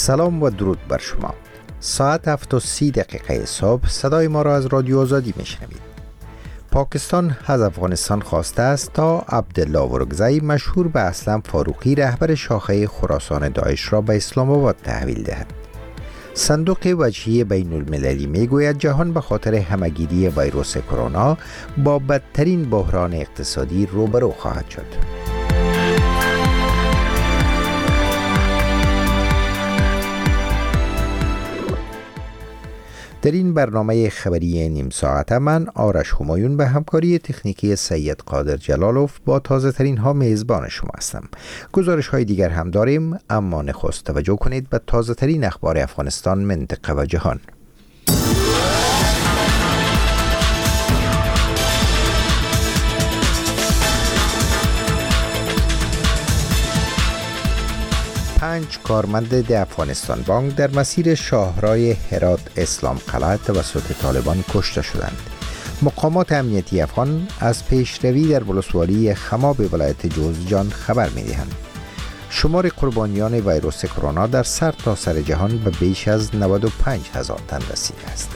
سلام و درود بر شما. ساعت 7:30 صبح صدای ما را از رادیو آزادی میشنوید. پاکستان از افغانستان خواسته است تا عبدالله ورکزی مشهور به اسلم فاروقی رهبر شاخه خراسان داعش را به اسلام آباد تحویل دهد. صندوق وجهی بین المللی میگوید جهان به خاطر همهگیری ویروس کرونا با بدترین بحران اقتصادی روبرو خواهد شد. در این برنامه خبری نیم ساعت من آرش همایون به همکاری تکنیکی سید قادر جلالوف با تازه ترین ها میزبان شما هستم. گزارش های دیگر هم داریم، اما نخست توجه کنید به تازه ترین اخبار افغانستان، منطقه و جهان. پنج کارمند افغانستان بانک در مسیر شاهرای هرات اسلام قلعه توسط طالبان کشته شدند. مقامات امنیتی افغان از پیشروی در ولسوالی خماب ولایت جوزجان خبر می‌دهند. شمار قربانیان ویروس کرونا در سرتاسر جهان به بیش از 95,000 تن رسیده است.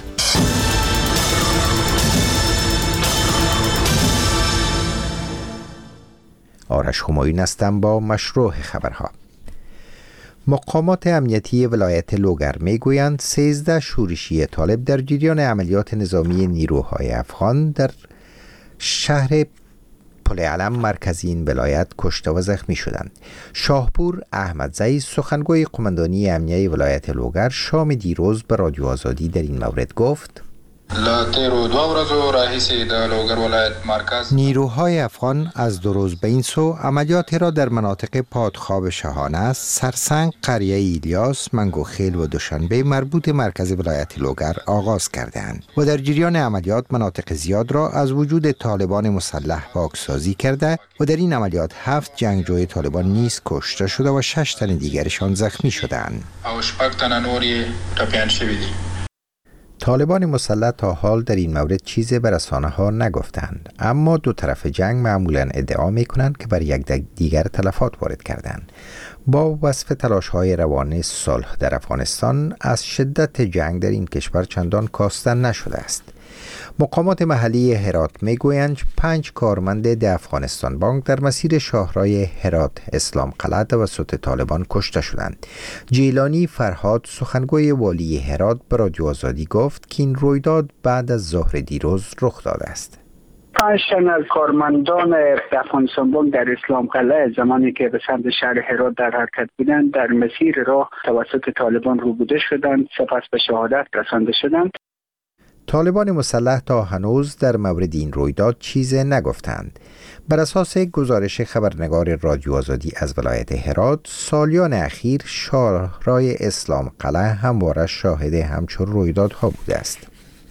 آرش همایون هستم با مشروع خبرها. مقامات امنیتی ولایت لوگر میگویند 13 شورشی طالب در جریان عملیات نظامی نیروهای افغان در شهر پل علم مرکزی این ولایت کشته و زخمی شدند. شاهپور احمدزی سخنگوی قماندانی امنیه ولایت لوگر شام دیروز به رادیو آزادی در این مورد گفت: نیروهای افغان از 2 روز به این سو عملیاتی را در مناطق پادخواب شاهانه، سرسنگ، قریه ایلیاس، منگوخیل و دوشنبه مربوط مرکز ولایت لوگر آغاز کردند و در جریان عملیات مناطق زیاد را از وجود طالبان مسلح پاکسازی کرده و در این عملیات 7 جنگجوی طالبان نیز کشته شده و 6 تن دیگرشان زخمی شدند. طالبان مسلح تا حال در این مورد چیزی به رسانه‌ها نگفتند، اما دو طرف جنگ معمولاً ادعا می‌کنند که بر یک دیگر تلفات وارد کردند. با وصف تلاش‌های روان صلح در افغانستان، از شدت جنگ در این کشور چندان کاسته نشده است. مقامات محلی هرات میگویند 5 کارمند افغانستان بانک در مسیر شاهرای هرات اسلام قلعه توسط طالبان کشته شدند. جیلانی فرهاد سخنگوی والی هرات به رادیو آزادی گفت که این رویداد بعد از ظهر دیروز رخ داده است. 5 تن از کارمندان افغانستان بانک در اسلام قلعه زمانی که به سمت شهر هرات در حرکت بودند در مسیر راه توسط طالبان روبوده شدند، سپس به شهادت رسانده شدند. طالبان مسلح تا هنوز در مورد این رویداد چیزی نگفتند. بر اساس گزارش خبرنگار رادیو آزادی از ولایت هرات، سالیان اخیر شاهرای اسلام قلعه همواره شاهد همچون رویدادها بوده است.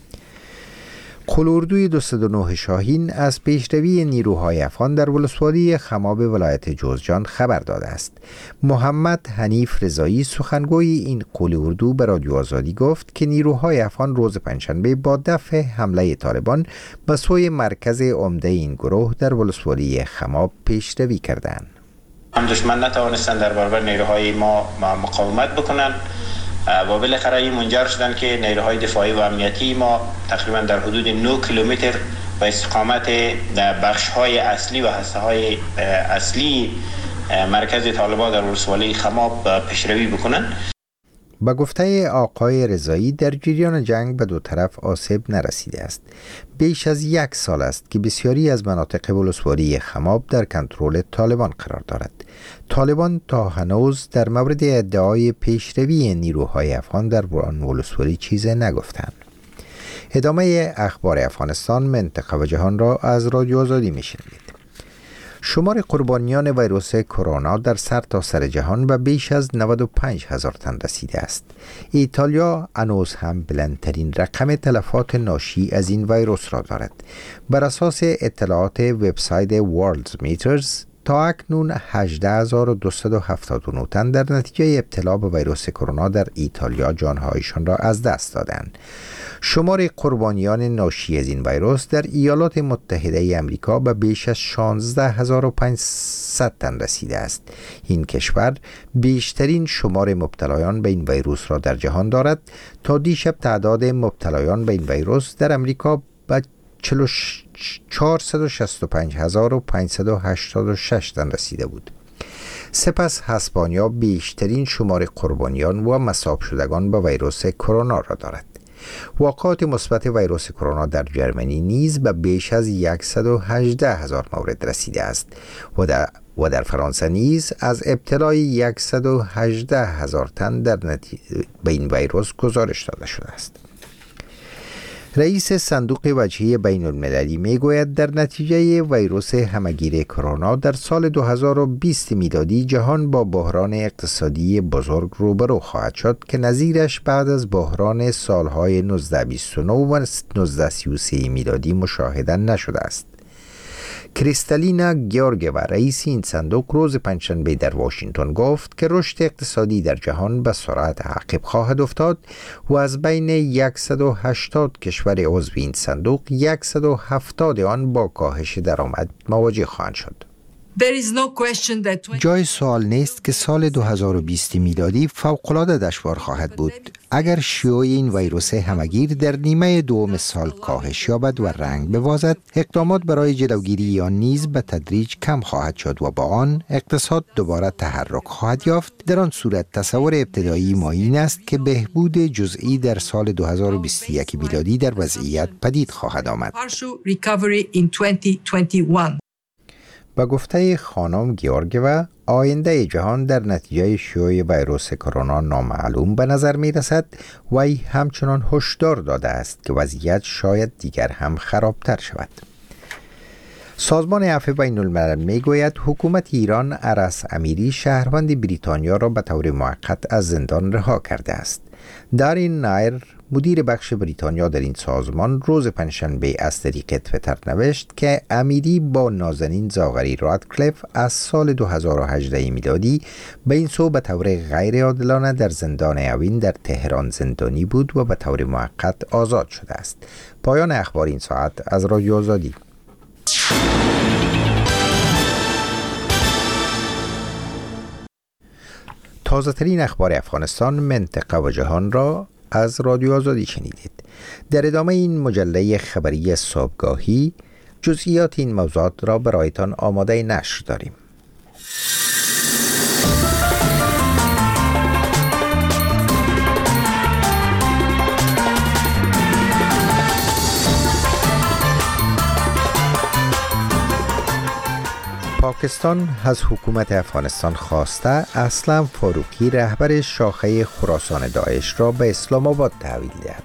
قلاردوی 209 شاهین از پیشروی نیروهای افغان در ولسوالی خماب ولایت جوزجان خبر داده است. محمد حنیف رضایی سخنگوی این قلاردو به رادیو آزادی گفت که نیروهای افغان روز پنجشنبه با دفع حمله طالبان به سوی مرکز عمده این گروه در ولسوالی خماب پیشروی کردند. دشمن نتوانستند در برابر نیروهای ما مقاومت بکنند و بالاخره این منجر شدن که نیروهای دفاعی و امنیتی ما تقریبا در حدود 9 کیلومتر به استقامت بخش‌های اصلی و حصه‌های اصلی مرکز طالبان در ولسوالی خماب پیشروی بکنند. با گفته آقای رضایی در جریان جنگ به دو طرف آسیب نرسیده است. بیش از 1 سال است که بسیاری از مناطق ولسوالی خماب در کنترل طالبان قرار دارد. طالبان تا هنوز در مورد ادعای پیشروی نیروهای افغان در آن ولسوالی چیزی نگفتند. ادامه اخبار افغانستان، منطقه و جهان را از رادیو آزادی میشنوید. شمار قربانیان ویروس کرونا در سرتاسر جهان به بیش از 95,000 تن رسیده است. ایتالیا هنوز هم بلندترین رقم تلفات ناشی از این ویروس را دارد. بر اساس اطلاعات وبسایت ورلد میترز، تا اکنون 18,279 تن در نتیجه ابتلا به ویروس کرونا در ایتالیا جانهایشان را از دست دادند. شمار قربانیان ناشی از این ویروس در ایالات متحده آمریکا به بیش از 16500 تن رسیده است. این کشور بیشترین شمار مبتلایان به این ویروس را در جهان دارد. تا دیشب تعداد مبتلایان به این ویروس در آمریکا به 465586 تن رسیده بود. سپس اسپانیا بیشترین شمار قربانیان و مصاب شدگان به ویروس کرونا را دارد. واقعات مثبت ویروس کرونا در جرمنی نیز به بیش از 118,000 مورد رسیده است و در فرانسه نیز از ابتلای 118,000 تن به این ویروس گزارش داده شده است. رئیس صندوق وجهی بین المللی می گوید در نتیجه ویروس همهگیر کرونا در سال 2020 میلادی جهان با بحران اقتصادی بزرگ روبرو خواهد شد که نظیرش بعد از بحران سالهای 1929 و 1933 میلادی مشاهده نشده است. کریستالینا گیورگیوا رئیس این صندوق روز پنجشنبه در واشنگتن گفت که رشد اقتصادی در جهان به سرعت عقب خواهد افتاد و از بین 180 کشور عضو این صندوق 170 آن با کاهش درآمد مواجه خواهند شد. جای سوال نیست که سال 2020 میلادی فوق‌العاده دشوار خواهد بود. اگر شیوع این ویروس همهگیر در نیمه دوم سال کاهش یابد و رنگ ببازد، اقدامات برای جلوگیری آن نیز به تدریج کم خواهد شد و با آن اقتصاد دوباره تحرک خواهد یافت. در آن صورت تصور ابتدایی ما این است که بهبود جزئی در سال 2021 میلادی در وضعیت پدید خواهد آمد. با گفته خانم گیورگیوا، آینده جهان در نتیجه شیوع ویروس کرونا نامعلوم به نظر می رسد و ای همچنان هشدار داده است که وضعیت شاید دیگر هم خرابتر شود. سازمان عفو بین الملل می گوید حکومت ایران عرس امیری شهروند بریتانیا را به طور موقت از زندان رها کرده است. دارین نایر مدیر بخش بریتانیا در این سازمان روز پنجشنبه از طریق تویتر نوشت که امیری با نازنین زاغری رادکلیف از سال 2018 میلادی به این سو به طور غیر عادلانه در زندان اوین در تهران زندانی بود و به طور موقت آزاد شده است. پایان اخبار این ساعت از رادیو آزادی. تازه ترین اخبار افغانستان، منطقه و جهان را از رادیو آزادی شنیدید. در ادامه این مجله خبری صبحگاهی جزئیات این موضوعات را برایتان آماده نشر داریم. پاکستان از حکومت افغانستان خواسته اسلم فاروقی رهبر شاخه خراسان داعش را به اسلام آباد تحویل دهد.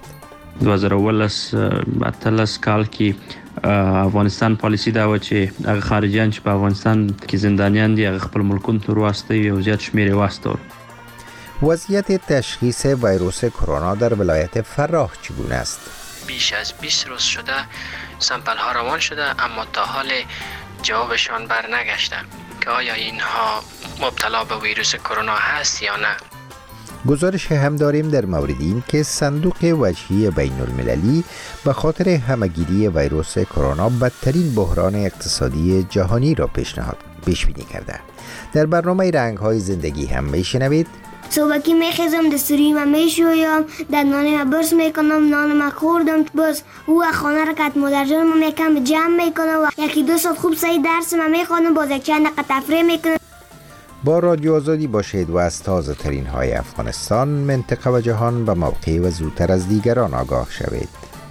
2018 کال کې افغانستان پالیسی دا و چې هغه خارجيان چې په افغانستان کې زندانیان دي هغه خپل ملکونو ته واستوي او زیات شمیر واستول. وضعیت تشخیص ویروس کرونا در ولایت فراه چگونه است؟ بیش از 20 روز شده سمپل ها روان شده اما تا حال جوابشان بر نگشته که آیا اینها مبتلا به ویروس کرونا هست یا نه. گزارش هم داریم در مورد این که صندوق وجهی بین المللی به خاطر همهگیری ویروس کرونا بدترین بحران اقتصادی جهانی را پیش بینی کرده. در برنامه رنگ‌های زندگی هم میشنوید صبحی میخیزم دستوری میشویم در نان برس میکنم نان خوردم باز او خانه را کت مادر جانم میکنم جمع میکنم و یکی دو ساعت خوب صحیح درس میخوانم باز یک چند دقیقه تفریح میکنم. با رادیو آزادی باشید و از تازه ترین های افغانستان، منطقه و جهان به موقع و زودتر از دیگران آگاه شوید.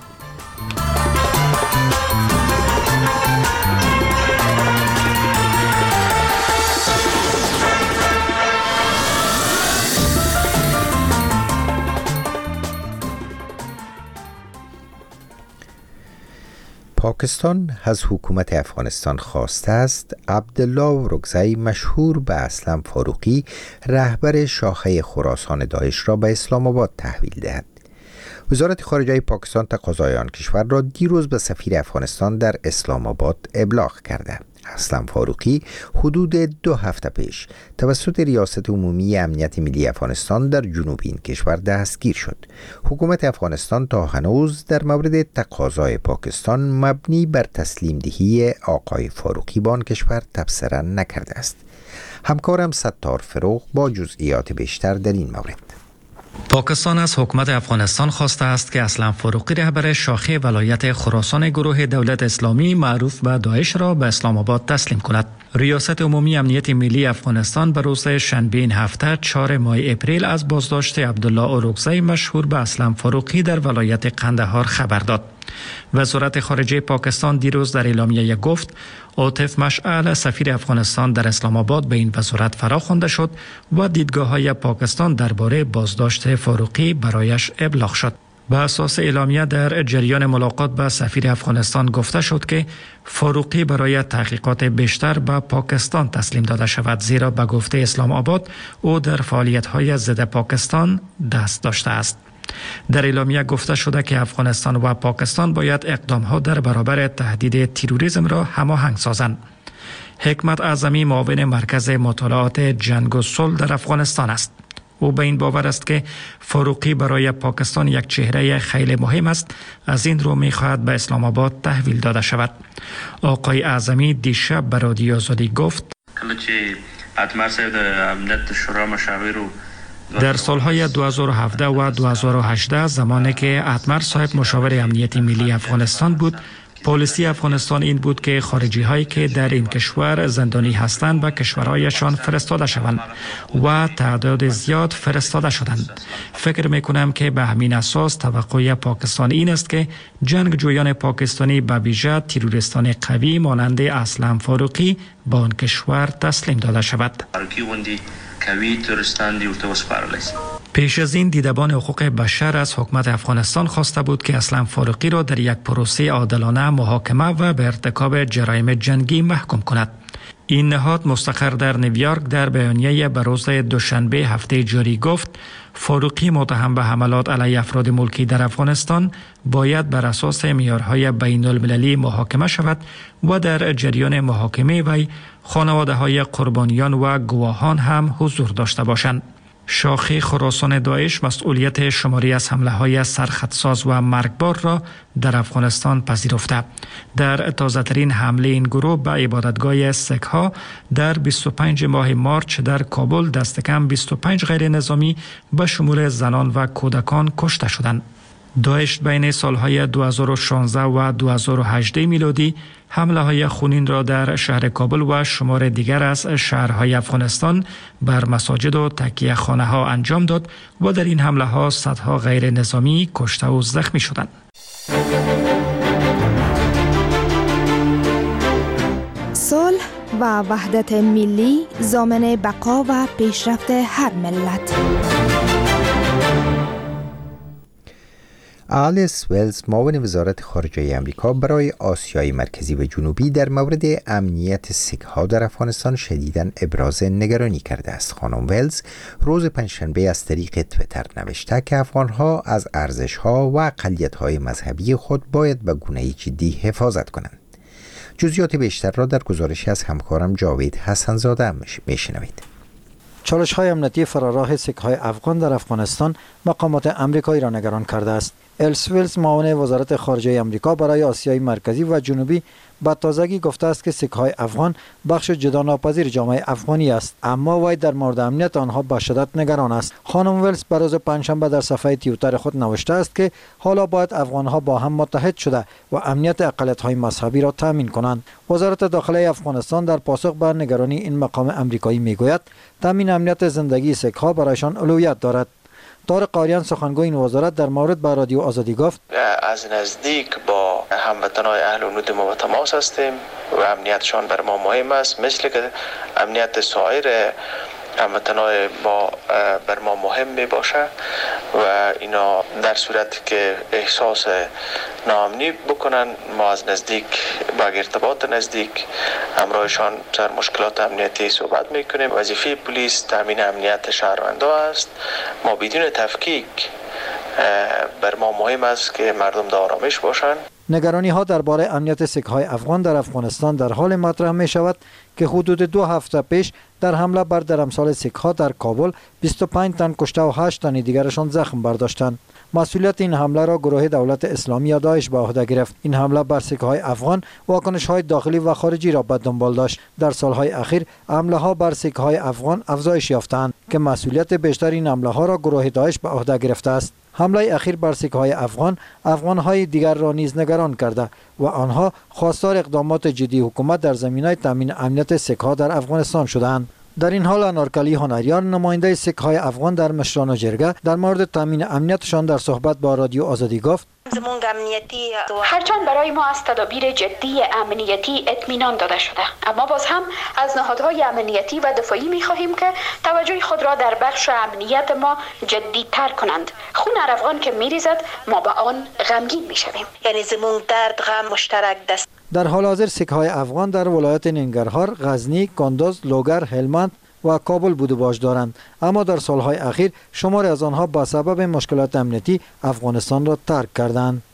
پاکستان از حکومت افغانستان خواسته است عبدالله ورکزی مشهور به اسلم فاروقی رهبر شاخه خراسان داعش را به اسلام آباد تحویل دهد. وزارت خارجه پاکستان تقاضای آن کشور را دیروز به سفیر افغانستان در اسلام آباد ابلاغ کرده. اسلم فاروقی حدود 2 هفته پیش توسط ریاست عمومی امنیت ملی افغانستان در جنوب این کشور دستگیر شد. حکومت افغانستان تا هنوز در مورد تقاضای پاکستان مبنی بر تسلیم دهی آقای فاروقی به آن کشور تبصره نکرده است. همکارم ستار فروغ با جزئیات بیشتر در این مورد. پاکستان از حکومت افغانستان خواسته است که اسلم فاروقی رهبر شاخه ولایت خراسان گروه دولت اسلامی معروف به داعش را به اسلام آباد تسلیم کند. ریاست عمومی امنیت ملی افغانستان به روز شنبه این هفته 4 ماه اپریل از بازداشت عبدالله اورکزی مشهور به اسلم فاروقی در ولایت قندهار خبر داد. وزارت خارجه پاکستان دیروز در اعلامیه گفت عاطف مشعل سفیر افغانستان در اسلام آباد به این وزارت فراخوانده شد و دیدگاه‌های پاکستان درباره بازداشت فاروقی برایش ابلاغ شد. به اساس اعلامیه در جریان ملاقات با سفیر افغانستان گفته شد که فاروقی برای تحقیقات بیشتر به پاکستان تسلیم داده شود، زیرا به گفته اسلام آباد او در فعالیت‌های ضد پاکستان دست داشته است. در اعلامیه گفته شده که افغانستان و پاکستان باید اقدام‌ها در برابر تهدید تروریسم را هماهنگ سازند. حکمت اعظمی معاون مرکز مطالعات جنگ و صلح در افغانستان است. او به این باور است که فاروقی برای پاکستان یک چهره خیلی مهم است، از این رو می‌خواهد به اسلام آباد تحویل داده شود. آقای اعظمی دیشب به رادیو آزادی گفت در سالهای 2017 و 2018 زمانی که اتمر صاحب مشاور امنیت ملی افغانستان بود، پالیسی افغانستان این بود که خارجی هایی که در این کشور زندانی هستند به کشورهایشان فرستاده شوند و تعداد زیاد فرستاده شدند. فکر میکنم که به همین اساس توقع پاکستان این است که جنگجویان پاکستانی به ویژه تروریستان قوی مانند اسلم فاروقی به آن کشور تسلیم داده شود. پیش از این دیدبان حقوق بشر از حکومت افغانستان خواسته بود که اسلم فاروقی را در یک پروسه عادلانه محاکمه و به ارتکاب جرایم جنگی محکوم کند. این نهاد مستقر در نیویورک در بیانیه به روز دوشنبه هفته جاری گفت فاروقی متهم به حملات علیه افراد ملکی در افغانستان باید بر اساس معیارهای بین المللی محاکمه شود و در جریان محاکمه وی خانواده‌های قربانیان و گواهان هم حضور داشته باشند. شاخه خراسان داعش مسئولیت شماری از حمله‌های سرخطساز و مرگبار را در افغانستان پذیرفته. در تازه‌ترین حمله این گروه به عبادتگاه سک‌ها در 25 ماه مارچ در کابل دست کم 25 غیر نظامی به شمول زنان و کودکان کشته شدند. داعش بین سالهای 2016 و 2018 میلادی حمله‌های خونین را در شهر کابل و شمار دیگر از شهرهای افغانستان بر مساجد و تکیه خانه ها انجام داد و در این حمله ها صدها غیر نظامی کشته و زخمی شدند. صلح و وحدت ملی ضامن بقا و پیشرفت هر ملت. آلیس ولز معاون وزارت خارجه آمریکا برای آسیای مرکزی و جنوبی در مورد امنیت سیک‌ها در افغانستان شدیداً ابراز نگرانی کرده است. خانم ولز روز پنجشنبه از طریق توییتر نوشته که افغان‌ها از ارزش‌ها و اقلیت‌های مذهبی خود باید به گونه‌ای جدی حفاظت کنند. جزئیات بیشتر را در گزارشی از همکارم جاوید حسن‌زاده میشنوید. چالش‌های امنیتی فراراه سیک‌های افغان در افغانستان مقامات آمریکایی را نگران کرده است. آلیس ولز معاون وزارت خارجه آمریکا برای آسیای مرکزی و جنوبی با تازگی گفته است که سیک‌های افغان بخش جداناپذیر جامعه افغانی است، اما وی در مورد امنیت آنها به شدت نگران است. خانم ولز به روز پنجشنبه در صفحه توییتر خود نوشته است که حالا باید افغانها با هم متحد شده و امنیت اقلیت‌های مذهبی را تامین کنند. وزارت داخله افغانستان در پاسخ به نگرانی این مقام آمریکایی میگوید تامین امنیت زندگی سیک‌ها برایشان اولویت دارد. طارق قاریان سخنگوی این وزارت در مورد با رادیو آزادی گفت از نزدیک با هموطنان اهل و نود ما به تماس هستیم و امنیتشان بر ما مهم است، مثل که امنیت سایر هموطنان با بر ما مهم می باشه و اینا در صورت که احساس ناامنی بکنن ما از نزدیک با ارتباط نزدیک همراهشان سر مشکلات امنیتی صحبت میکنیم. وظیفه پلیس تامین امنیت شهروندان است. ما بدون تفکیک بر ما مهم است که مردم در آرامش باشند. نگرانی ها درباره امنیت سیک های افغان در افغانستان در حال مطرح می شود که حدود 2 هفته پیش در حمله بر درمسال سیک ها در کابل 25 تن کشته و 8 تن دیگرشان زخم برداشتند. مسئولیت این حمله را گروه دولت اسلامی یا داعش به عهده گرفت. این حمله بر سیک های افغان واکنش های داخلی و خارجی را به دنبال داشت. در سالهای اخیر حمله ها بر سیک های افغان افزایش یافتند که مسئولیت بیشتر این حمله ها را گروه داعش به عهده گرفته است. حمله اخیر بر سیک های افغان های دیگر را نیز نگران کرده و آنها خواستار اقدامات جدی حکومت در زمینه تامین امنیت سیک ها در افغانستان شدند. در این حال انارکلی هنریان نماینده سیک های افغان در مشران جرگه در مورد تامین امنیتشان در صحبت با رادیو آزادی گفت: هرچند برای ما از تدابیر جدی امنیتی اطمینان داده شده، اما باز هم از نهادهای امنیتی و دفاعی می خواهیم که توجه خود را در بخش امنیت ما جدی تر کنند. خون هر افغان که می ریزد ما به آن غمگین می شویم. یعنی زمون درد غم مشترک دست. در حال حاضر سیک های افغان در ولایت ننگرهار، غزنی، کندز، لوگر، هلمند و کابل بود و باش دارند، اما در سالهای اخیر شماری از آنها با سبب مشکلات امنیتی افغانستان را ترک کردند.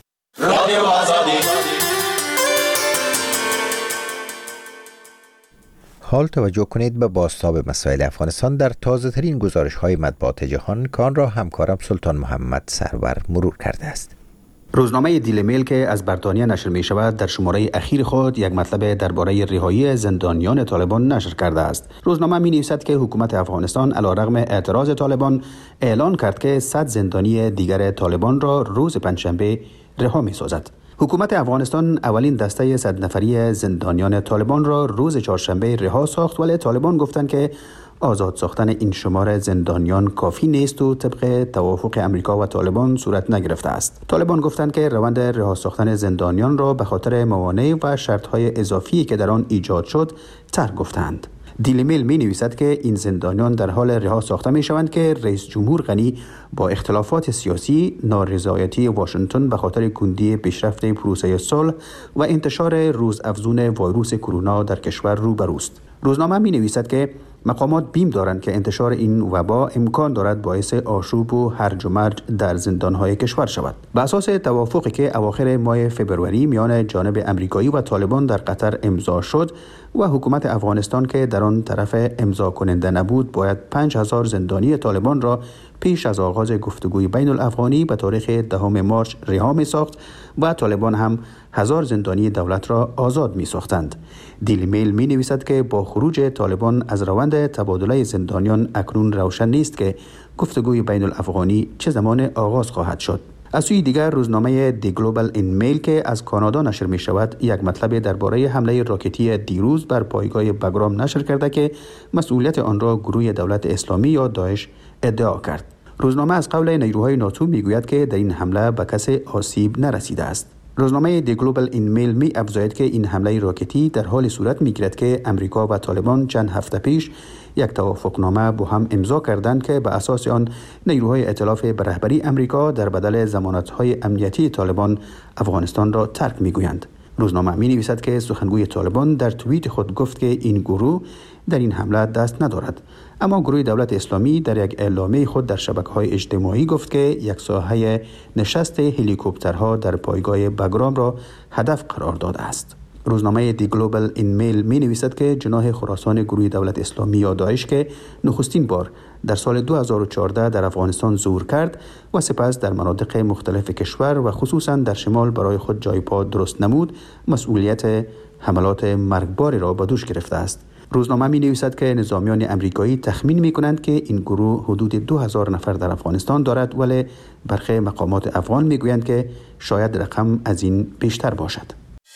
حال توجه کنید به بازتاب مسائل افغانستان در تازه ترین گزارش های مطبوعات جهان که آن را همکارم سلطان محمد سرور مرور کرده است. روزنامه دیلی میل که از بریتانیا نشر می شود در شماره اخیر خود یک مطلب درباره رهایی زندانیان طالبان نشر کرده است. روزنامه می نویسد که حکومت افغانستان علیرغم اعتراض طالبان اعلان کرد که 100 زندانی دیگر طالبان را روز پنجشنبه رها می سازد. حکومت افغانستان اولین دسته 100 نفری زندانیان طالبان را روز چهارشنبه رها ساخت، ولی طالبان گفتند که آزاد ساختن این شمار زندانیان کافی نیست و طبق توافق امریکا و طالبان صورت نگرفته است. طالبان گفتند که روند رها ساختن زندانیان را به خاطر موانع و شرط‌های اضافی که در آن ایجاد شد ترک گفتند. دیلی میل می نویسد که این زندانیان در حال رها ساخته می شوند که رئیس جمهور غنی با اختلافات سیاسی، نارضایتی واشنگتن به خاطر کندی پیشرفت پروسه صلح و انتشار روزافزون ویروس کرونا در کشور روبروست. روزنامه می نویسد که مقامات بیم دارند که انتشار این وبا امکان دارد باعث آشوب و هرج و مرج در زندانهای کشور شود. به اساس توافقی که اواخر ماه فوریه میان جانب امریکایی و طالبان در قطر امضا شد و حکومت افغانستان که در آن طرف امضا کننده نبود، باید 5000 زندانی طالبان را پیش از آغاز گفتگوی بین الافغانی به تاریخ 10 مارس رها می ساخت و طالبان هم 1000 زندانی دولت را آزاد می ساختند. دیلی میل می نویسد که با خروج طالبان از روند تبادله زندانیان اکنون روشن نیست که گفتگوی بین الافغانی چه زمان آغاز خواهد شد. از سوی دیگر روزنامه دی گلوبال این میل که از کانادا نشر می شود یک مطلب درباره حمله راکتی دیروز بر پایگاه بگرام نشر کرده که مسئولیت آن را گروه دولت اسلامی یا داعش ادعا کرد. روزنامه از قول نیروهای ناتو می گوید که در این حمله به کسی آسیب نرسیده است. روزنامه دی گلوبال این میل می افزاید که این حمله راکتی در حال صورت می گیرد که امریکا و طالبان چند هفته پیش یک توافقنامه با هم امضا کردند که به اساس آن نیروهای ائتلاف به رهبری امریکا در بدل ضمانت‌های امنیتی طالبان افغانستان را ترک می‌گویند. روزنامه می‌نویسد که سخنگوی طالبان در توییت خود گفت که این گروه در این حمله دست ندارد، اما گروه دولت اسلامی در یک اعلامیه خود در شبکه‌های اجتماعی گفت که یک ساحه نشست هلیکوپترها در پایگاه بگرام را هدف قرار داده است. روزنامه دی گلوبال این میل می نویسد که جناح خراسان گروه دولت اسلامی یا داعش که نخستین بار در سال 2014 در افغانستان ظهور کرد و سپس در مناطق مختلف کشور و خصوصا در شمال برای خود جای پا درست نمود، مسئولیت حملات مرگباری را به دوش گرفته است. روزنامه می نویسد که نظامیان امریکایی تخمین می کنند که این گروه حدود 2000 نفر در افغانستان دارد، ولی برخی مقامات افغان می گویند که شاید رقم از این بیشتر باشد.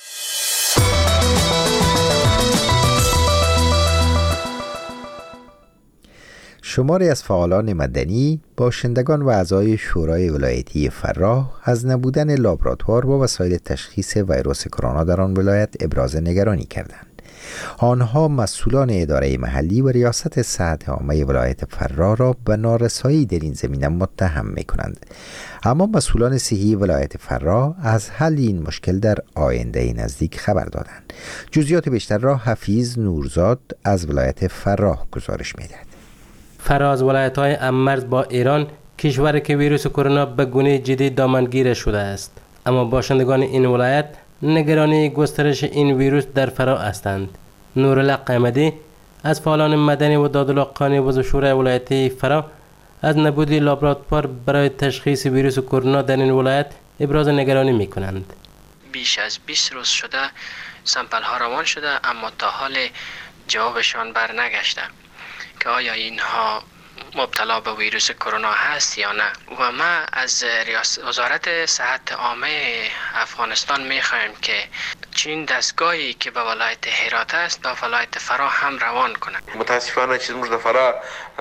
شماری از فعالان مدنی، باشندگان و اعضای شورای ولایتی فراه از نبودن لابراتوار با وسایل تشخیص ویروس کرونا در آن ولایت ابراز نگرانی کردند. آنها مسئولان اداره محلی و ریاست صحت عامه ولایت فراه را به نارسایی در این زمینه متهم می‌کنند. اما مسئولان صحی ولایت فراه از حل این مشکل در آینده نزدیک خبر دادند. جزئیات بیشتر را حفیظ نورزاد از ولایت فراه گزارش می‌دهد. فراه از ولایت‌های هم‌مرز با ایران، کشوری که ویروس کرونا به گونه جدی دامنگیر شده است. اما باشندگان این ولایت نگرانی گسترش این ویروس در فرا هستند. نورالله قیمدی از فعالان مدنی و دادالحقانی عضو شورای ولایتی فرا از نبود لابراتوار برای تشخیص ویروس کرونا در این ولایت ابراز نگرانی می کنند. بیش از 20 روز شده سمپل ها روان شده اما تا حال جوابشان بر نگشته که آیا اینها مبتلا به ویروس کرونا هست یا نه. و ما از وزارت صحت عامه افغانستان میخوایم که چنین دستگاهی که به ولایت هرات است به ولایت فرا هم روان کنند. متاسفانه چې موږ د فرا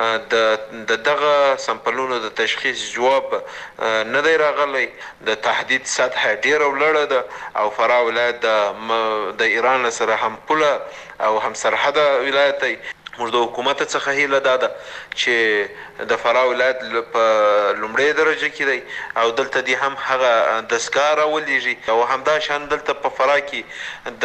د دغه سمپلونو د تشخیص جواب نه دی راغلی. د تحدید سطح ډیره ولړه ده او فرا ولایت د ایران سره هم پوله او هم سرحد ولایت دی. موږ د حکومت څخه هیله ده چې د فرا ولایت په لومړۍ درجه کې دی او دلته دی هم هغه دستګاه راولېږي او همدا شان دلته په فرا کې د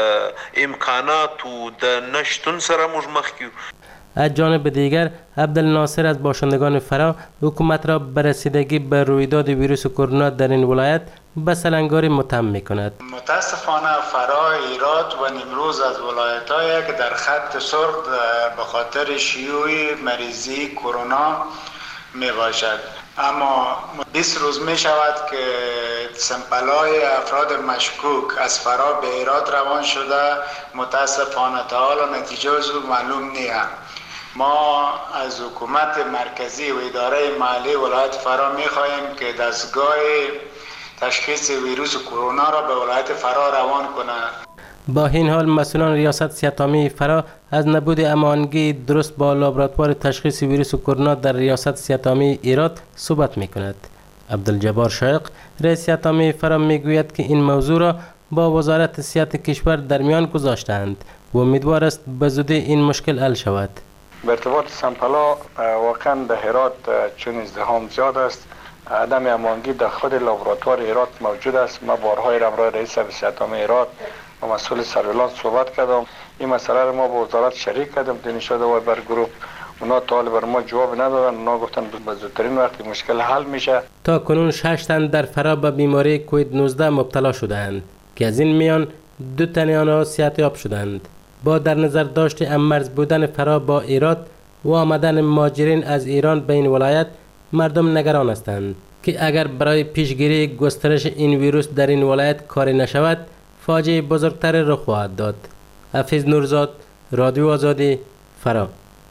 امکاناتو د نشتون سره موږ مخ کیو. از جانب دیگر عبدالناصر از باشندگان فرا حکومت را به رسیدگی به رویداد ویروس کرونا در این ولایت به سلنگاری متهم می‌کند. متاسفانه فرا، هرات و نیمروز از ولایت‌هایی که در خط سرخ به خاطر شیوع مریضی کرونا میباشد. اما 20 روز می شود که سمپل‌های افراد مشکوک از فرا به هرات روان شده. متاسفانه تا حالا نتیجه از معلوم نیست. ما از حکومت مرکزی و اداره محلی ولایت فرا می خواهیم که دستگاه تشخیص ویروس کرونا را به ولایت فرا روان کنند. با این حال مسئولان ریاست صحت‌عامه فرا از نبود امانگی درست با لابراتوار تشخیص ویروس کرونا در ریاست صحت‌عامه هرات صحبت می‌کند. عبدالجبار شایق رئیس صحت‌عامه فرا میگوید که این موضوع را با وزارت صحت کشور در میان گذاشتند و امیدوار است به زودی این مشکل حل شود. به ارتباط سمپل‌ها واقعا در هرات چون ازدحام زیاد است، عدم امانگی در خود لابراتوار هرات موجود است. ما بارهای همراه رئیس صحت‌عامه هرات و مسئول سرویلانس صحبت کردم. این مسئله را ما با وزارت شریک کردم. دین شده و بر گروه اونا تا حال بر ما جواب ندادن. اونا گفتن به زودترین وقت مشکل حل میشه. تا کنون 6 تن در فرا به بیماری کووید 19 مبتلا شدند که از این میان 2 تن آنها صحتیاب شدند. با در نظر داشت امرز بودن فرا با هرات و آمدن مهاجرین از ایران به این ولایت، مردم نگران هستند که اگر برای پیشگیری گسترش این ویروس در این ولایت کاری نشود فاجعه بزرگتر رخ خواهد داد. حفیظ نورزاد، رادیو آزادی، فرا.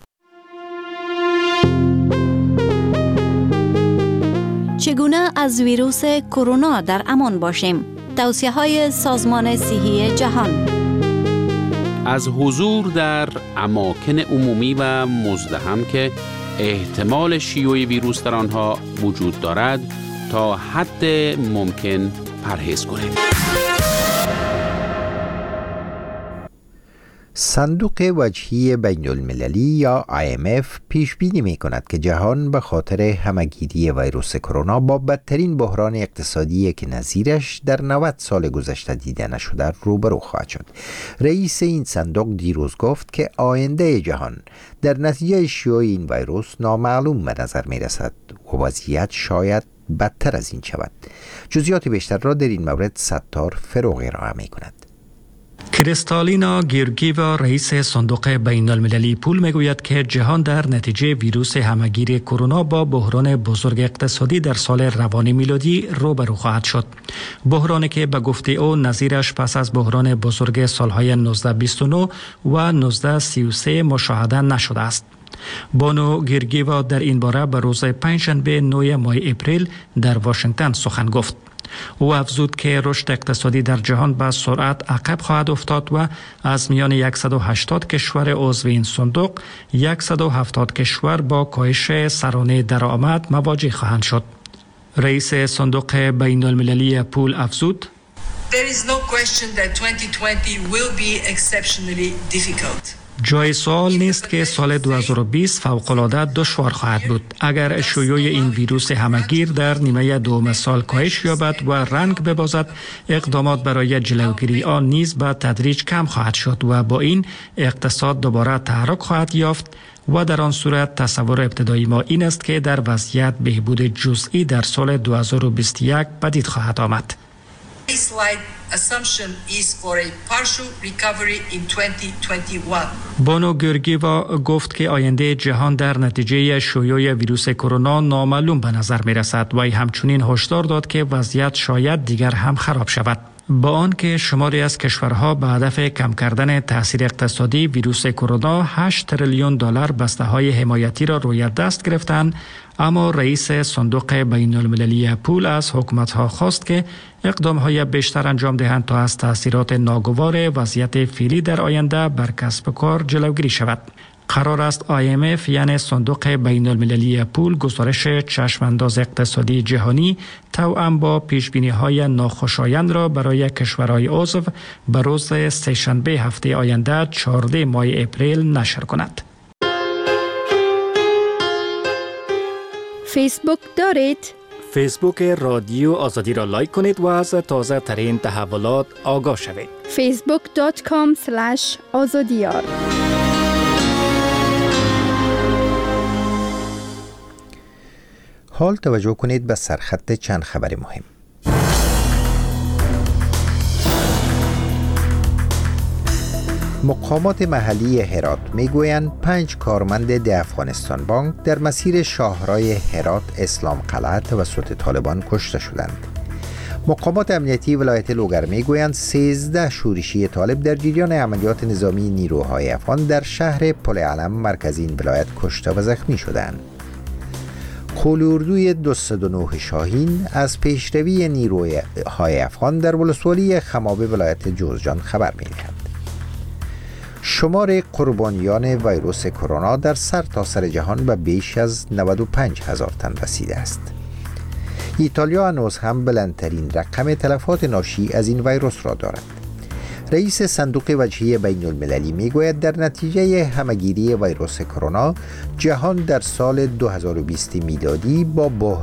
چگونه از ویروس کرونا در امان باشیم؟ توصیه‌های سازمان صحی جهان. از حضور در اماکن عمومی و مزدحم که احتمال شیوع ویروس در آنها وجود دارد تا حد ممکن پرهیز کنید. صندوق وجهی بین المللی یا IMF پیش بینی می کند که جهان به خاطر همهگیری ویروس کرونا با بدترین بحران اقتصادی که نظیرش در 90 سال گذشته دیده نشده روبرو خواهد شد. رئیس این صندوق دیروز گفت که آینده جهان در نتیجه شیوع این ویروس نامعلوم به نظر می رسد و وضعیت شاید بدتر از این شود. جزئیات بیشتر را در این مورد ستار فروغی ارائه می کند. کریستالینا گیورگیوا رئیس صندوق بین المللی پول میگوید که جهان در نتیجه ویروس همهگیر کرونا با بحران بزرگ اقتصادی در سال روان میلادی روبرو خواهد شد. بحرانی که به گفته او نظیرش پس از بحران بزرگ سالهای 1929 و 1933 مشاهده نشده است. بانو گیورگیوا در این باره به روز پنجشنبه 9 ماه اپریل در واشنگتن سخن گفت. او افزود که رشد اقتصادی در جهان به سرعت عقب خواهد افتاد و از میان 180 کشور عضو این صندوق 170 کشور با کاهش سرانه درآمد مواجه خواهند شد. رئیس صندوق بین المللی پول افزود: There is no question that 2020 will be exceptionally difficult. جای سوال نیست که سال 2020 فوق‌العاده دشوار خواهد بود. اگر شیوع این ویروس همهگیر در نیمه دوم سال کاهش یابد و رنگ ببازد، اقدامات برای جلوگیری آن نیز به تدریج کم خواهد شد و با این اقتصاد دوباره تحرک خواهد یافت و در آن صورت تصور ابتدایی ما این است که در وضعیت بهبود جزئی در سال 2021 پدید خواهد آمد. baseline assumption is for a partial recovery in 2021. بانو گیورگیوا گفت که آینده جهان در نتیجه شیوع ویروس کرونا نامعلوم به نظر می رسد و همچنین هشدار داد که وضعیت شاید دیگر هم خراب شود. با آنکه شماری از کشورها به هدف کم کردن تاثیر اقتصادی ویروس کرونا 8 تریلیون دلار بسته‌های حمایتی را روی دست گرفتند، اما رئیس صندوق بین المللی پول از حکومت‌ها خواست که اقدام‌های بیشتر انجام دهند تا از تاثیرات ناگوار وضعیت فعلی در آینده بر کسب و کار جلوگیری شود. قرار است IMF یعنی صندوق بین المللی پول گزارش چشمانداز اقتصادی جهانی توأم با پیشبینی‌های ناخوشایند را برای کشورهای عضو به روز سه‌شنبه هفته آینده 14 ماه اپریل نشر کند. فیسبوک دارید؟ فیسبوک رادیو آزادی را لایک کنید و از تازه ترین تحولات آگاه شوید. facebook.com/azadiyar. حال توجه کنید به سرخط چند خبر مهم. مقامات محلی هرات میگویند 5 کارمند ده افغانستان بانک در مسیر شاهراه هرات اسلام قلعه توسط طالبان کشته شدند. مقامات امنیتی ولایت لوگر میگویند 13 شورشی طالب در جریان عملیات نظامی نیروهای افغان در شهر پل علم مرکز این ولایت کشته و زخمی شدند. قول اردوی 209 شاهین از پیشروی نیروهای افغان در ولسوالی خمابه ولایت جوزجان خبر می‌دهد. شمار قربانیان ویروس کرونا در سرتاسر جهان به بیش از 95,000 تن رسیده است. ایتالیا هنوز هم بلندترین رقم تلفات ناشی از این ویروس را دارد. رئیس صندوق وجهی بین المللی میگوید در نتیجه همهگیری ویروس کرونا جهان در سال 2020 میلادی با